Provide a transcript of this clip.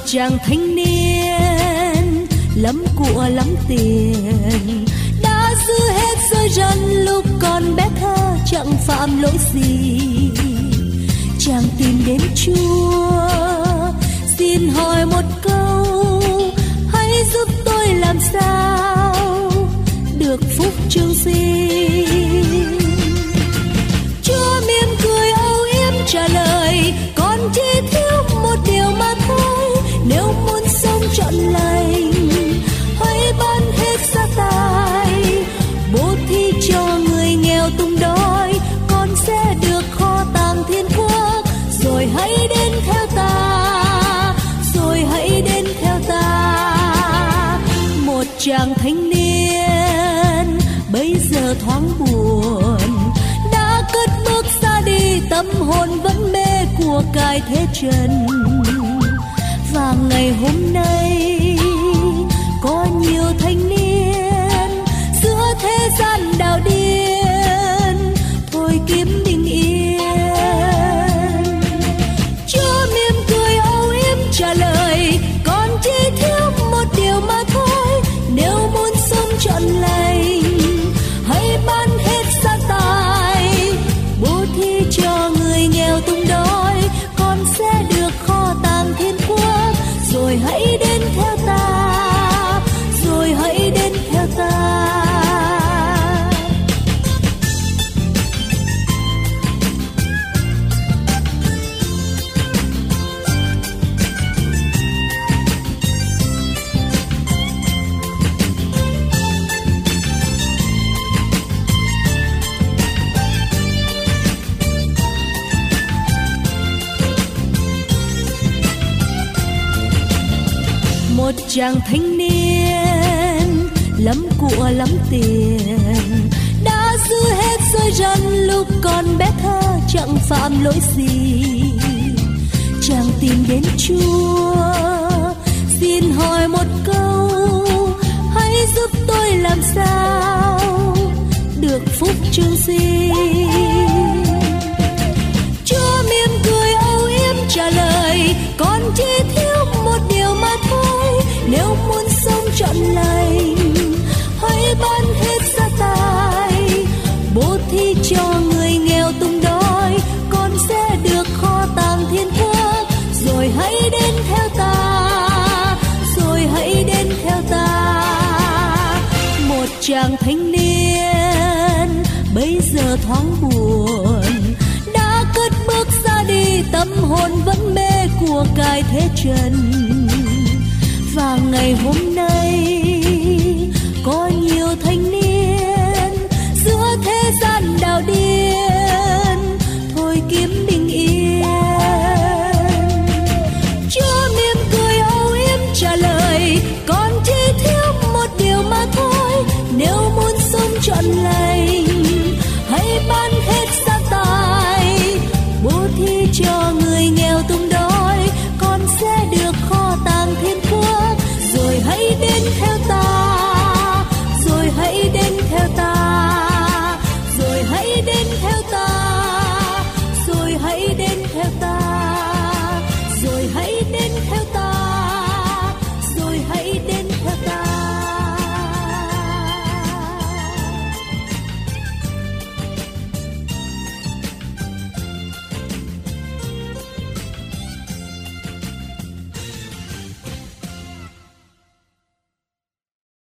chàng thanh niên lắm của lắm tiền đã giữ hết rơi rân lúc còn bé thơ chẳng phạm lỗi gì. Chàng tìm đến Chúa xin hỏi một câu, hãy giúp tôi làm sao được phúc trường sinh. Chúa mỉm cười âu yếm trả lời, con chỉ thiếu một điều mà thôi. Nếu muốn sống trọn lành, hãy bán hết gia tài, bố thí cho người nghèo túng đói, con sẽ được kho tàng thiên quốc. Rồi hãy đến theo ta, rồi hãy đến theo ta. Một chàng thanh niên bây giờ thoáng buồn đã cất bước ra đi, tâm hồn vẫn mê của cải thế trần. Và ngày hôm nay có nhiều thanh niên giữa thế gian đảo điên thôi kiếm bình yên. Chúa mỉm cười âu yếm trả lời, con chỉ thiếu một điều mà thôi. Nếu muốn sống trọn lành, hãy bán hết gia tài, bố thí cho người nghèo túng đói, con sẽ được kho tàng thiên quốc. Rồi hãy đến theo ta, rồi hãy đến theo ta. Một chàng thanh niên lắm của lắm tiền đã giữ hết rơi rân lúc còn bé thơ chẳng phạm lỗi gì. Chàng tìm đến Chúa xin hỏi một câu, hãy giúp tôi làm sao được phúc trường sinh. Chúa mỉm cười âu yếm trả lời, con chỉ thiếu một điều mà thôi. Nếu muốn sống trọn lành, hãy bán hết gia tài, bố thí cho người nghèo túng đói, con sẽ được kho tàng thiên quốc. Rồi hãy đến theo ta, rồi hãy đến theo ta. Một chàng thanh niên bây giờ thoáng buồn đã cất bước ra đi, tâm hồn vẫn mê của cải thế trần. Và ngày hôm nay